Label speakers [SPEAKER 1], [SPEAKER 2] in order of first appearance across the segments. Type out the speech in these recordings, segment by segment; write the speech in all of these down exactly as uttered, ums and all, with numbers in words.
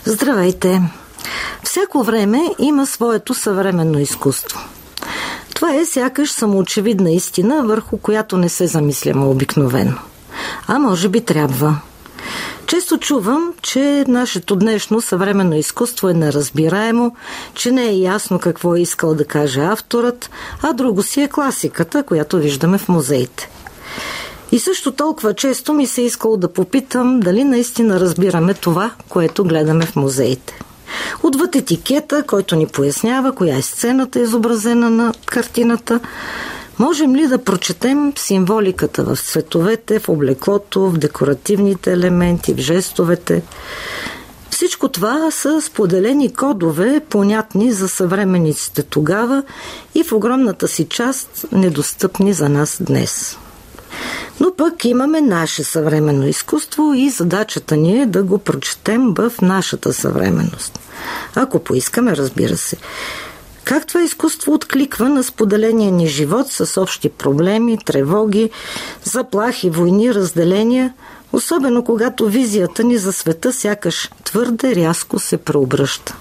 [SPEAKER 1] Здравейте! Всяко време има своето съвременно изкуство. Това е сякаш самоочевидна истина, върху която не се замисляме обикновено. А може би трябва. Често чувам, че нашето днешно съвременно изкуство е неразбираемо, че не е ясно какво е искал да каже авторът, а друго си е класиката, която виждаме в музеите. И също толкова често ми се е искало да попитам дали наистина разбираме това, което гледаме в музеите. Отвъд етикета, който ни пояснява коя е сцената изобразена на картината, можем ли да прочетем символиката в цветовете, в облеклото, в декоративните елементи, в жестовете? Всичко това са споделени кодове, понятни за съвременниците тогава и в огромната си част недостъпни за нас днес. Но пък имаме наше съвременно изкуство и задачата ни е да го прочетем в нашата съвременност. Ако поискаме, разбира се. Как това изкуство откликва на споделения ни живот с общи проблеми, тревоги, заплахи, войни, разделения, особено когато визията ни за света сякаш твърде рязко се преобръща?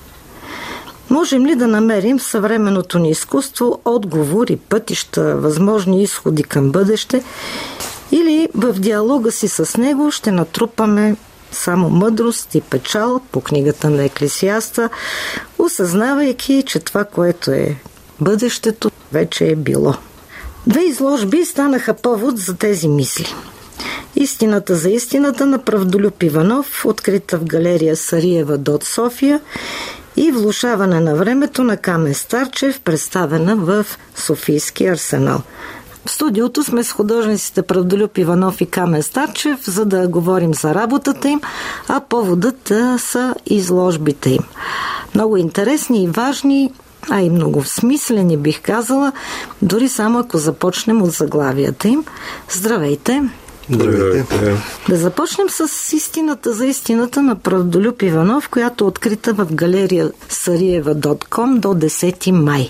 [SPEAKER 1] Можем ли да намерим в съвременното ни изкуство отговори, пътища, възможни изходи към бъдеще, или в диалога си с него ще натрупаме само мъдрост и печал по книгата на Еклесиаста, осъзнавайки, че това, което е бъдещето, вече е било. Две изложби станаха повод за тези мисли. Истината за истината на Правдолюб Иванов, открита в галерия Сариева Дот София, и Влошаване на времето на Камен Старчев, представена в Софийския арсенал. В студиото сме с художниците Правдолюб Иванов и Камен Старчев, за да говорим за работата им, а поводът са изложбите им. Много интересни и важни, а и много смислени, бих казала, дори само ако започнем от заглавията им. Здравейте!
[SPEAKER 2] Здравейте!
[SPEAKER 1] Да започнем с истината за истината на Правдолюб Иванов, която е открита в галерия Сариева точка ком до десети май.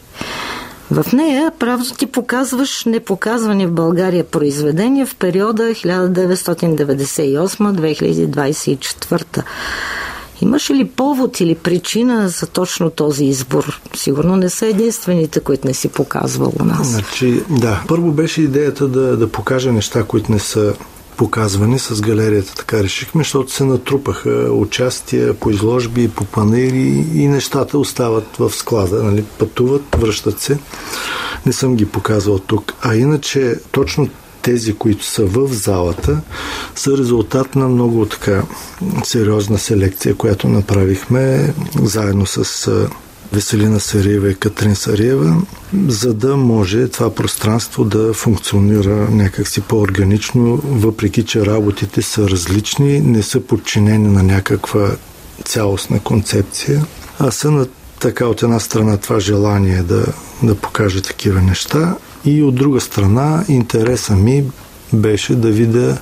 [SPEAKER 1] В нея правда ти показваш непоказвани в България произведения в периода хиляда деветстотин деветдесет и осма до две хиляди двадесет и четвърта. Имаш ли повод или причина за точно този избор? Сигурно не са единствените, които не си показвал у нас.
[SPEAKER 2] Значи, да. Първо беше идеята да, да покажа неща, които не са показвани с галерията, така решихме, защото се натрупаха участия по изложби, по панери и нещата остават в склада, нали, пътуват, връщат се. Не съм ги показвал тук. А иначе, точно тези, които са в залата, са резултат на много така сериозна селекция, която направихме заедно с Веселина Сариева и Катрин Сариева, за да може това пространство да функционира някакси по-органично, въпреки че работите са различни, не са подчинени на някаква цялостна концепция, а са на така от една страна това желание да, да покаже такива неща и от друга страна интереса ми беше да видя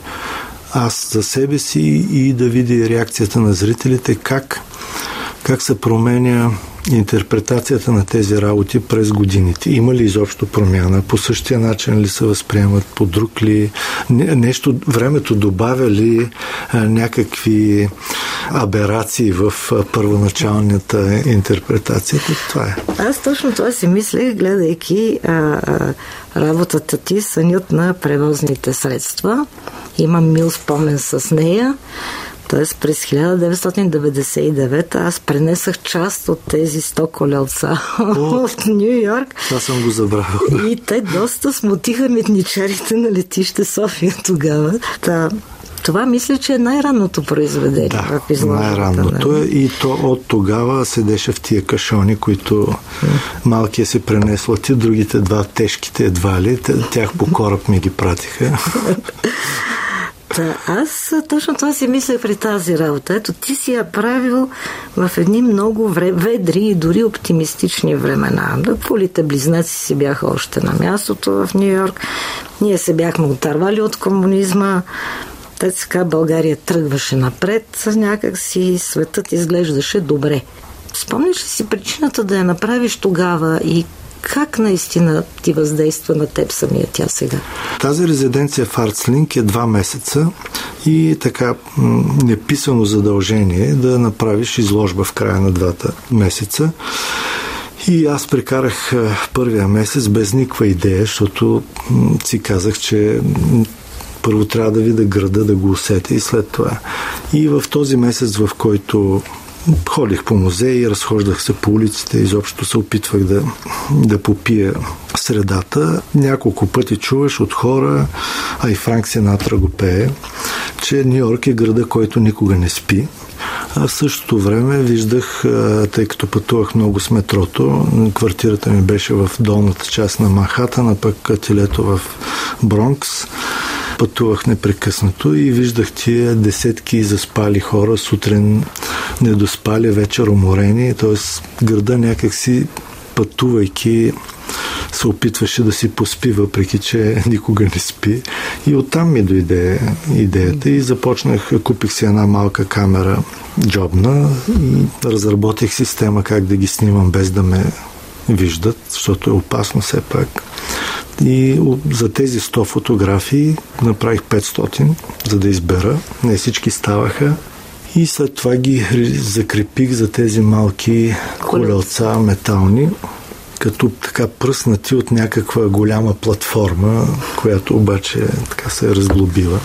[SPEAKER 2] аз за себе си и да видя реакцията на зрителите, как, как се променя интерпретацията на тези работи през годините. Има ли изобщо промяна? По същия начин ли се възприемат? По друг ли? Нещо, времето добавя ли а, някакви аберации в а, първоначалната интерпретация? Това е.
[SPEAKER 1] Аз точно това си мислех, гледайки а, а, работата ти Сънят на превозните средства. Имам мил спомен с нея. Т.е. през хиляда деветстотин деветдесет и девета аз пренесах част от тези сто колелца в Ню Йорк.
[SPEAKER 2] Това съм го забравил.
[SPEAKER 1] И те доста смутиха митничарите на летище София тогава. Та, това мисля, че е най-ранното произведение.
[SPEAKER 2] Да,
[SPEAKER 1] в изложбата.
[SPEAKER 2] най-ранното е и то от тогава седеше в тия кашони, които малкия се пренесло ти, другите два тежките едва ли. Тях по кораб ми ги пратиха.
[SPEAKER 1] Та, аз точно това си мисля при тази работа. Ето, ти си я правил в едни много вре, ведри и дори оптимистични времена. Полите близнаци си бяха още на мястото в Ню Йорк. Ние се бяхме отървали от комунизма. Така България тръгваше напред. Някак си светът изглеждаше добре. Спомниш ли си причината да я направиш тогава и Как наистина ти въздейства на теб самия тя сега?
[SPEAKER 2] Тази резиденция в Арцлинк е два месеца и така неписано задължение да направиш изложба в края на двата месеца. И аз прекарах първия месец без никаква идея, защото си казах, че първо трябва да видя града, да го усетя и след това. И в този месец, в който ходих по музеи, разхождах се по улиците, изобщо се опитвах да, да попия средата. Няколко пъти чуваш от хора, а и Франк Синатра го пее, че Ню-Йорк е града, който никога не спи. А в същото време виждах, тъй като пътувах много с метрото, квартирата ми беше в долната част на Манхатън, а пък ателието в Бронкс. Пътувах непрекъснато и виждах тия десетки заспали хора, сутрин недоспали, вечер уморени, т.е. града някакси пътувайки се опитваше да си поспи, въпреки че никога не спи. И оттам ми дойде идеята и започнах, купих си една малка камера джобна и разработих система как да ги снимам без да ме виждат, защото е опасно все пак. И за тези сто фотографии направих петстотин, за да избера. Не всички ставаха. И след това ги закрепих за тези малки колелца метални, като така пръснати от някаква голяма платформа, която обаче така се е разглобила.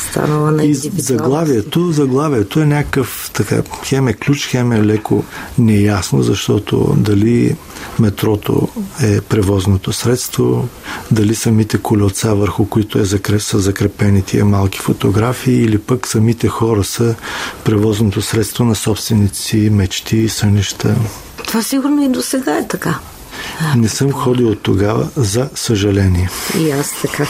[SPEAKER 1] Е
[SPEAKER 2] и заглавието, заглавието е някакъв така, хем е ключ, хем е леко неясно, защото дали метрото е превозното средство, дали самите колелца, върху които е закреп, са закрепени тия малки фотографии, или пък самите хора са превозното средство на собствените си мечти и сънища.
[SPEAKER 1] Това сигурно и до сега е така.
[SPEAKER 2] Не съм ходил от тогава, за съжаление.
[SPEAKER 1] И аз така.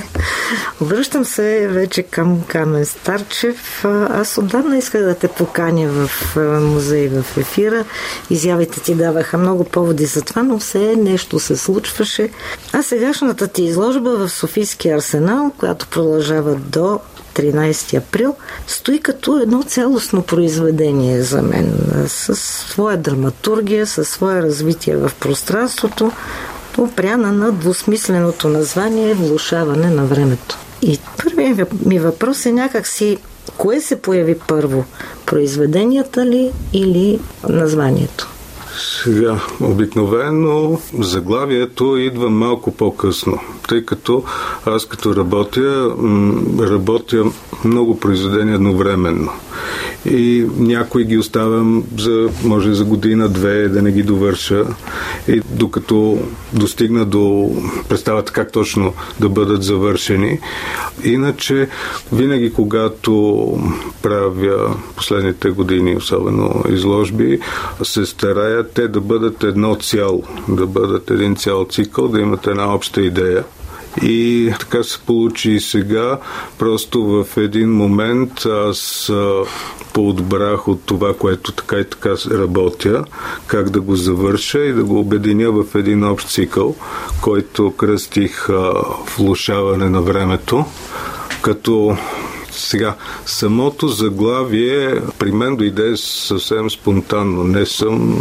[SPEAKER 1] Връщам се вече към Камен Старчев. Аз отдавна исках да те поканя в музей, в ефира. Изявите ти даваха много поводи за това, но все нещо се случваше. А сегашната ти изложба в Софийския арсенал, която продължава до тринайсети април, стои като едно цялостно произведение за мен, с своя драматургия, със свое развитие в пространството, опряна на двусмисленото название влошаване на времето. И първият ми въпрос е някакси, кое се появи първо? Произведенията ли или названието?
[SPEAKER 3] Сега, обикновено заглавието идва малко по-късно, тъй като аз като работя, работя много произведения едновременно. И някои ги оставям за, може за година-две да не ги довърша. И докато достигна до представата как точно да бъдат завършени. Иначе, винаги когато правя последните години, особено изложби, се старая те да бъдат едно цяло, да бъдат един цял цикъл, да имат една обща идея. И така се получи и сега. Просто в един момент аз поотбрах от това, което така и така работя, как да го завърша и да го обединя в един общ цикъл, който кръстих влошаване на времето, като сега, самото заглавие при мен дойде съвсем спонтанно. Не съм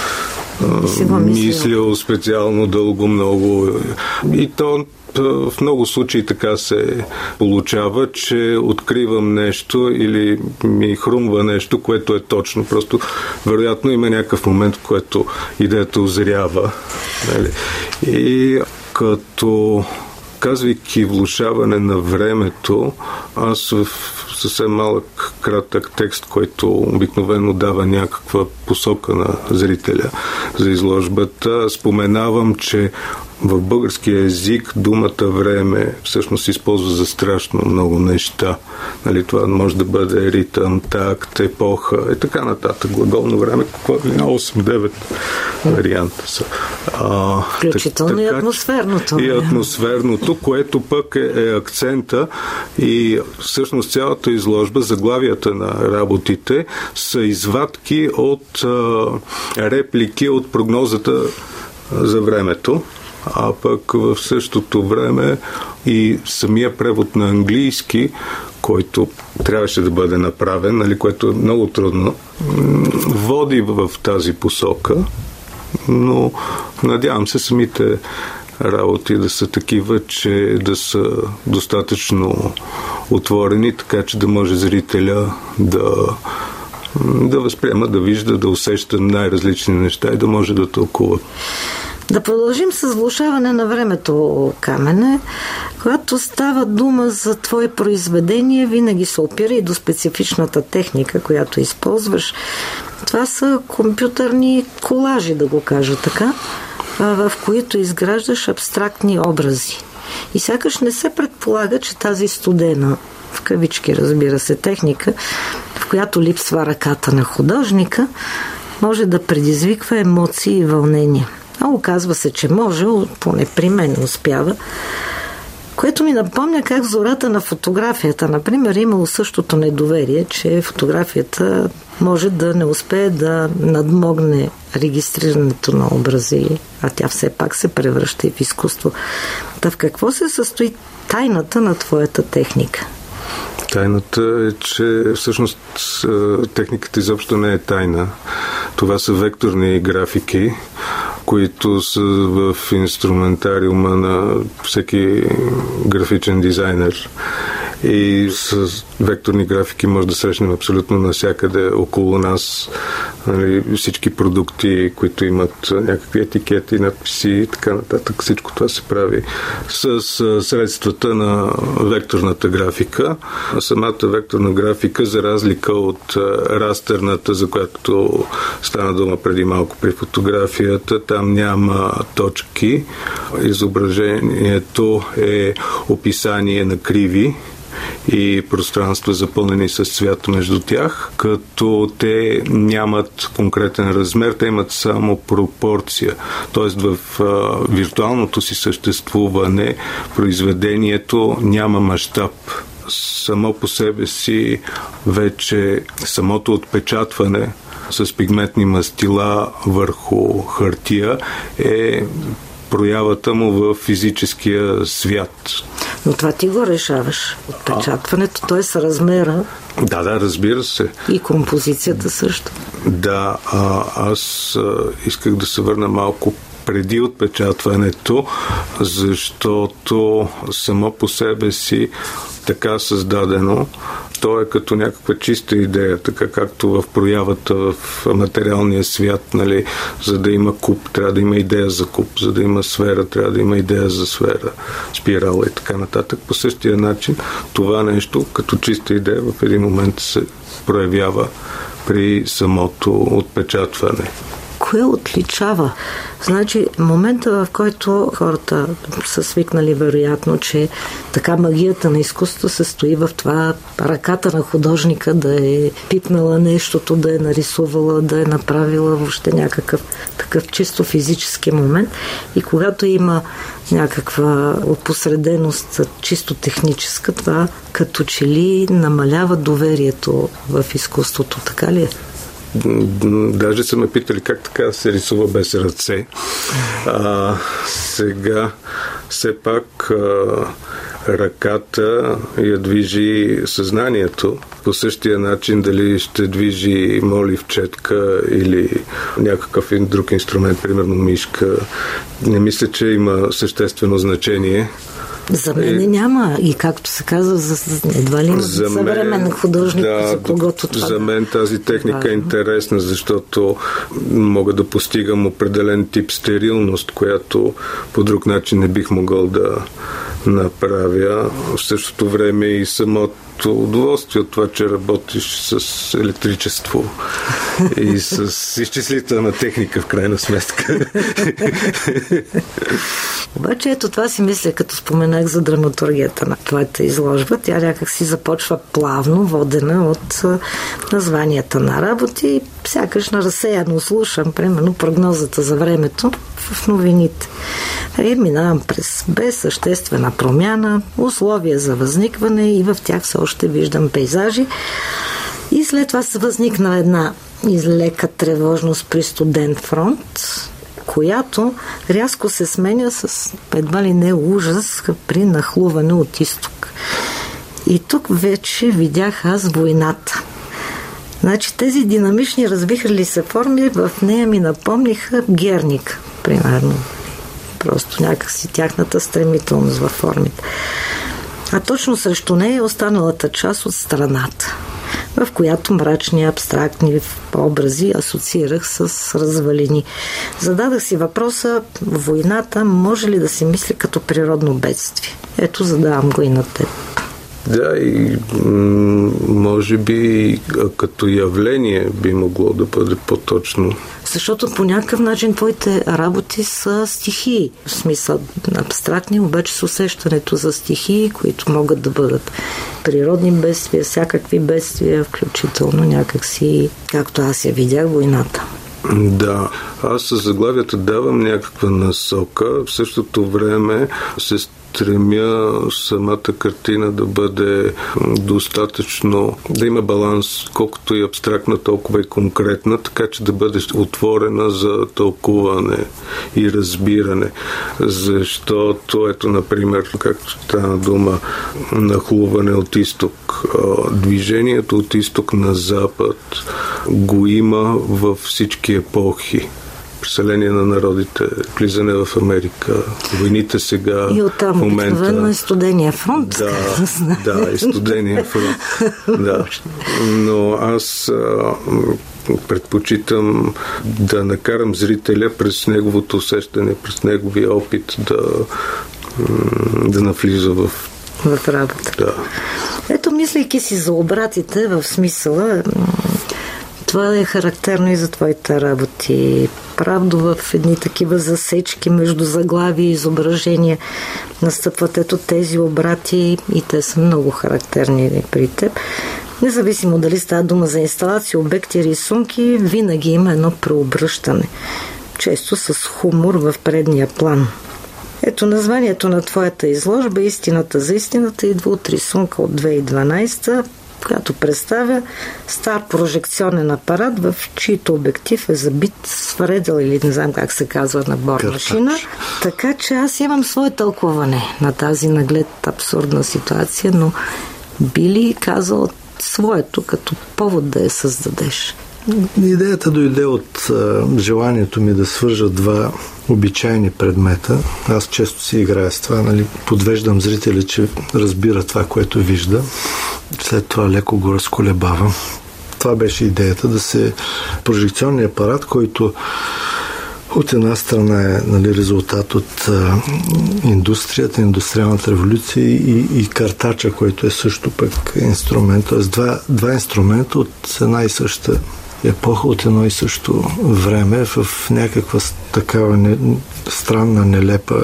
[SPEAKER 3] мислил специално дълго много. И то в много случаи така се получава, че откривам нещо или ми хрумва нещо, което е точно. Просто вероятно има някакъв момент, в който идеята озрява. И като казвайки влошаване на времето, аз в съвсем малък, кратък текст, който обикновено дава някаква посока на зрителя за изложбата, споменавам, че в българския език думата време всъщност се използва за страшно много неща. Нали, това може да бъде ритъм, такт, епоха и така нататък. Глаголно време, какво е осем-девет варианта са.
[SPEAKER 1] А, Включително так, и атмосферното.
[SPEAKER 3] И атмосферното, което пък е, е акцента и всъщност цялата изложба, заглавията на работите са извадки от а, реплики от прогнозата за времето. А пък в същото време и самия превод на английски, който трябваше да бъде направен, нали, което е много трудно, води в тази посока. но надявам се самите работи да са такива, че да са достатъчно отворени, така че да може зрителя да, да възприема, да вижда, да усеща най-различни неща и да може да тълкува.
[SPEAKER 1] Да продължим с влошаване на времето, Камене. Когато става дума за твое произведение, винаги се опира и до специфичната техника, която използваш. Това са компютърни колажи, да го кажа така, в които изграждаш абстрактни образи. И сякаш не се предполага, че тази студена, в кавички разбира се, техника, в която липсва ръката на художника, може да предизвиква емоции и вълнения. А оказва се, че може, поне при мен успява, което ми напомня как в зората на фотографията, например, имало същото недоверие, че фотографията може да не успее да надмогне регистрирането на образи, а тя все пак се превръща и в изкуство. Та в какво се състои тайната на твоята техника?
[SPEAKER 3] Тайната е, че всъщност техниката изобщо не е тайна. Това са векторни графики, които са в инструментариума на всеки графичен дизайнер. И с векторни графики може да срещнем абсолютно навсякъде около нас. Нали, всички продукти, които имат някакви етикети, надписи и така нататък. Всичко това се прави с средствата на векторната графика. Самата векторна графика, за разлика от растерната, за която стана дума преди малко при фотографията, там няма точки. Изображението е описание на криви и пространства запълнени с цвят между тях, като те нямат конкретен размер, те имат само пропорция. Тоест в а, виртуалното си съществуване произведението няма мащаб. Само по себе си вече самото отпечатване с пигментни мастила върху хартия е проявата му в физическия свят.
[SPEAKER 1] Но това ти го решаваш. Отпечатването, т.е. размера.
[SPEAKER 3] Да, да, разбира се.
[SPEAKER 1] И композицията също.
[SPEAKER 3] Да, а, аз а, исках да се върна малко преди отпечатването, защото само по себе си така създадено, то е като някаква чиста идея, така както в проявата в материалния свят, нали, за да има куб, трябва да има идея за куб, за да има сфера, трябва да има идея за сфера, спирала и така нататък. По същия начин това нещо, като чиста идея, в един момент се проявява при самото отпечатване.
[SPEAKER 1] Кое отличава? Значи, момента, в който хората са свикнали вероятно, че така магията на изкуството се стои в това ръката на художника да е пипнала нещото, да е нарисувала, да е направила въобще някакъв такъв чисто физически момент. И когато има някаква опосреденост чисто техническа, това като че ли намалява доверието в изкуството, така ли е?
[SPEAKER 3] Даже са ме питали как така се рисува без ръце. А, сега все пак а, ръката я движи съзнанието. По същия начин дали ще движи моливчетка или някакъв друг инструмент, примерно мишка. Не мисля, че има съществено значение.
[SPEAKER 1] За мен е, няма. И както се казва, за, едва ли има за съвременен художник, да, за когото това.
[SPEAKER 3] За мен тази техника е интересна, защото мога да постигам определен тип стерилност, която по друг начин не бих могъл да направя. В същото време и самото удоволствие от това, че работиш с електричество и с изчислителна техника в крайна сметка.
[SPEAKER 1] Обаче ето това си мисля, като споменах за драматургията на твоята изложба. Тя някак си започва плавно, водена от названията на работи. Сякаш на разсеяно слушам, примерно, прогнозата за времето в новините. И минавам през без съществена промяна, условия за възникване и в тях все още виждам пейзажи. И след това се възникна една излека тревожност при студен фронт, която рязко се сменя с едва ли не ужас при нахлуване от изток. И тук вече видях аз войната. Значи тези динамични развихрили се форми в нея ми напомниха Герник, примерно. Просто някакси тяхната стремителност във формите. А точно срещу нея е останалата част от страната, в която мрачни, абстрактни образи асоциирах с развалини. Зададах си въпроса, войната може ли да се мисли като природно бедствие? Ето, задавам го и на теб.
[SPEAKER 3] Да, и може би като явление би могло да бъде по-точно.
[SPEAKER 1] Защото по някакъв начин твоите работи са стихии. В смисъл абстрактни, обаче с усещането за стихии, които могат да бъдат природни бедствия, всякакви бедствия, включително някакси, както аз я видях, войната.
[SPEAKER 3] Да, аз със заглавията давам някаква насока, в същото време се стремя самата картина да бъде достатъчно, да има баланс, колкото и абстрактна, толкова и конкретна, така че да бъде отворена за тълкуване и разбиране. Защото, ето, например, както стана дума, нахлуване от изток. Движението от изток на запад го има във всички епохи. Преселение на народите, влизане в Америка, войните сега,
[SPEAKER 1] и оттам
[SPEAKER 3] в момента.
[SPEAKER 1] обикновено е студения фронт.
[SPEAKER 3] Да, да, и студения фронт. Да. Но аз а, предпочитам да накарам зрителя през неговото усещане, през неговия опит да, да навлиза в
[SPEAKER 1] в работа.
[SPEAKER 3] Да.
[SPEAKER 1] Ето, мислейки си за обратите в смисъла, това е характерно и за твоите работи. Правдо в едни такива засечки между заглави и изображения настъпват ето тези обрати и те са много характерни при теб. Независимо дали става дума за инсталации, обекти, рисунки, винаги има едно преобръщане. Често с хумор в предния план. Ето названието на твоята изложба „Истината за истината“ идва от рисунка от две хиляди и дванадесета, която представя стар прожекционен апарат, в чийто обектив е забит свредел или не знам как се казва набор машина. Така че аз имам свое тълкуване на тази наглед абсурдна ситуация, но би ли казал своето като повод да я създадеш?
[SPEAKER 2] Идеята дойде от а, желанието ми да свържа два обичайни предмета. Аз често си играя с това, нали, подвеждам зрителя, че разбира това, което вижда. След това леко го разколебавам. Това беше идеята, да се прожекционния апарат, който от една страна е, нали, резултат от а, индустрията, индустриалната революция и, и картача, който е също пък инструмент. Тоест два, два инструмента от една и съща епоха, от едно и също време, в някаква такава не, странна, нелепа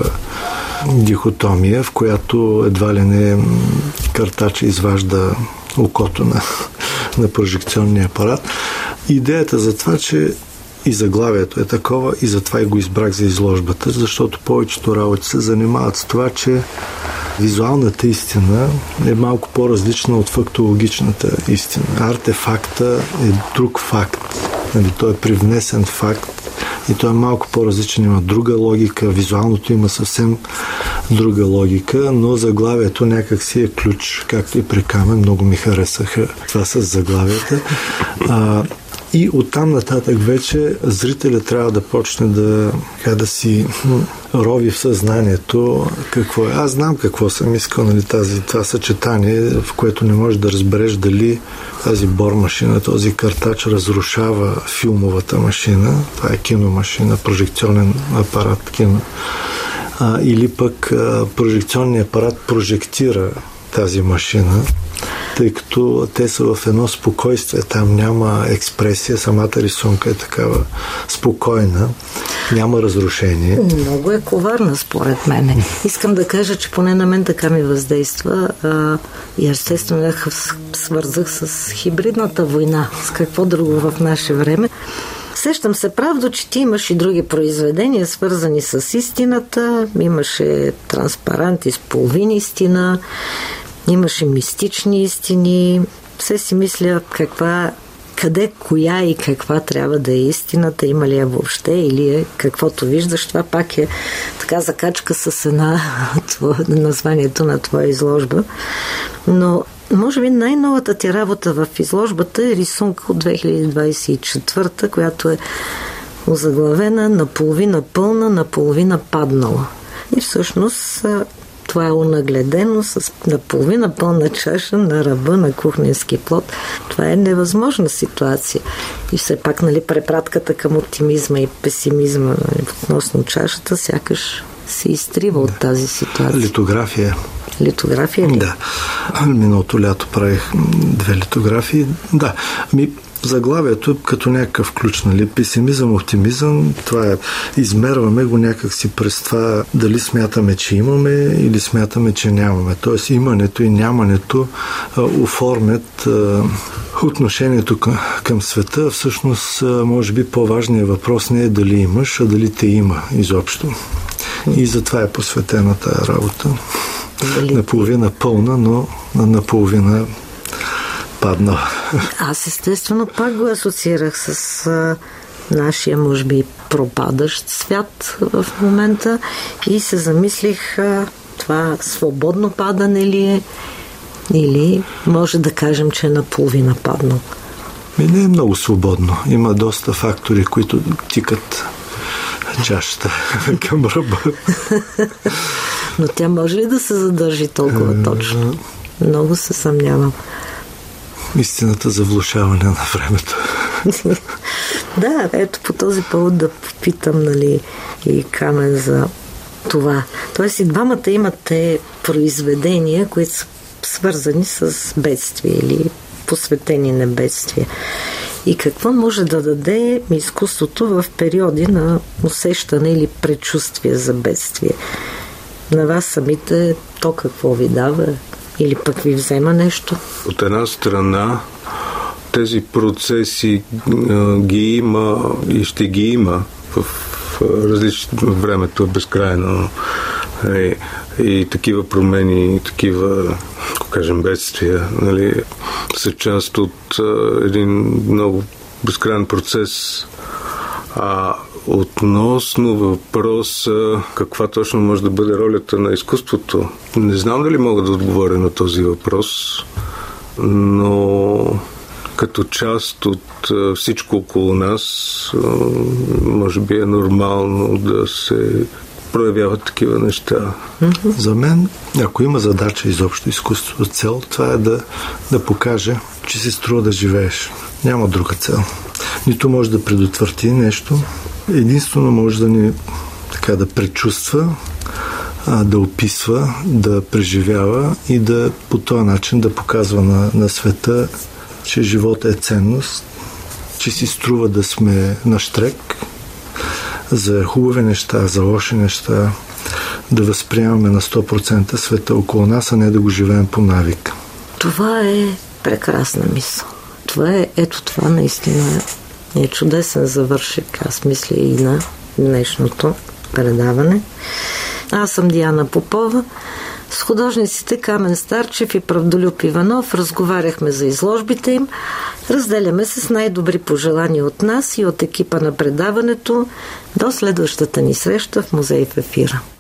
[SPEAKER 2] дихотомия, в която едва ли не картача изважда окото на, на прожекционния апарат. Идеята за това, че и заглавието е такова, и затова и го избрах за изложбата, защото повечето работи се занимават с това, че визуалната истина е малко по-различна от фактологичната истина. Артефакта е друг факт. Нали, той е привнесен факт и той е малко по-различен, има друга логика, визуалното има съвсем друга логика, но заглавието някак си е ключ, както и при Камен. Много ми харесаха това с заглавията. А, и оттам нататък вече зрителя трябва да почне да, как да си рови в съзнанието какво е. Аз знам какво съм искал, нали, тази, това съчетание, в което не можеш да разбереш дали тази бормашина, този картач разрушава филмовата машина, това е киномашина, прожекционен апарат кино, а, или пък а, прожекционният апарат прожектира тази машина, тъй като те са в едно спокойствие. Там няма експресия, самата рисунка е такава спокойна, няма разрушение.
[SPEAKER 1] Много е коварна, според мен. Искам да кажа, че поне на мен така ми въздейства а, и естествено я свързах с хибридната война. С какво друго в наше време. Сещам се правдо, че ти имаш и други произведения, свързани с истината. Имаше транспаранти с половин истина, имаше мистични истини. Все си мисля каква, къде, коя и каква трябва да е истината, има ли я въобще, или е каквото виждаш. Това пак е така закачка с една названието на твоя изложба. Но Може би най-новата ти работа в изложбата е рисунка от две хиляди двадесет и четвърта, която е озаглавена наполовина пълна, наполовина паднала. И всъщност това е унагледено с наполовина пълна чаша на ръба на кухненски плот. Това е невъзможна ситуация. И все пак, нали, препратката към оптимизма и песимизма, нали, относно чашата, сякаш се изтрива от тази ситуация.
[SPEAKER 2] Литография.
[SPEAKER 1] Литография ли?
[SPEAKER 2] Да. Миналото лято правих две литографии. Да. Ми, заглавието е като някакъв ключ, нали? Песимизъм, оптимизъм, това е, измерваме го някакси през това дали смятаме, че имаме или смятаме, че нямаме. Тоест имането и нямането а, оформят а, отношението към, към света. Всъщност, а, може би по-важният въпрос не е дали имаш, а дали те има изобщо. И затова е посветена тази работа. Дали... Наполовина пълна, но наполовина паднала.
[SPEAKER 1] Аз естествено пак го асоциирах с а, нашия, може би, пропадащ свят в момента и се замислих, а, това свободно падане ли е или може да кажем, че е наполовина паднал.
[SPEAKER 2] Ми не е много свободно. Има доста фактори, които тикат чашата към ръба.
[SPEAKER 1] Но тя може ли да се задържи толкова точно? Много се съмнявам.
[SPEAKER 2] Истината за влошаване на времето.
[SPEAKER 1] Да, ето по този повод да попитам, нали, и Камен за това. Тоест и двамата имат те произведения, които са свързани с бедствие или посветени на бедствие. И какво може да даде изкуството в периоди на усещане или предчувствие за бедствие? На вас самите то какво ви дава? Или пък ви взема нещо?
[SPEAKER 3] От една страна тези процеси а, ги има и ще ги има в, в различни времето е безкрайно. И, и такива промени, и такива, ако кажем, бедствия, нали, са част от а, един много безкрайен процес. А относно въпроса каква точно може да бъде ролята на изкуството, не знам дали мога да отговоря на този въпрос, но като част от всичко около нас, може би е нормално да се проявяват такива неща.
[SPEAKER 2] За мен, ако има задача изобщо изкуството, цел, това е да, да покаже, че си струва да живееш. Няма друга цел. Нито може да предотврати нещо, единствено може да ни така да предчувства, а, да описва, да преживява и да по този начин да показва на, на света, че живота е ценност, че си струва да сме на щрек за хубави неща, за лоши неща, да възприемаме на сто процента света около нас, а не да го живеем по навик.
[SPEAKER 1] Това е прекрасна мисъл. Това е, ето това наистина е чудесен завършек, аз мисля, и на днешното предаване. Аз съм Диана Попова. С художниците Камен Старчев и Правдолюб Иванов разговаряхме за изложбите им. Разделяме се с най-добри пожелания от нас и от екипа на предаването до следващата ни среща в Музей в ефира.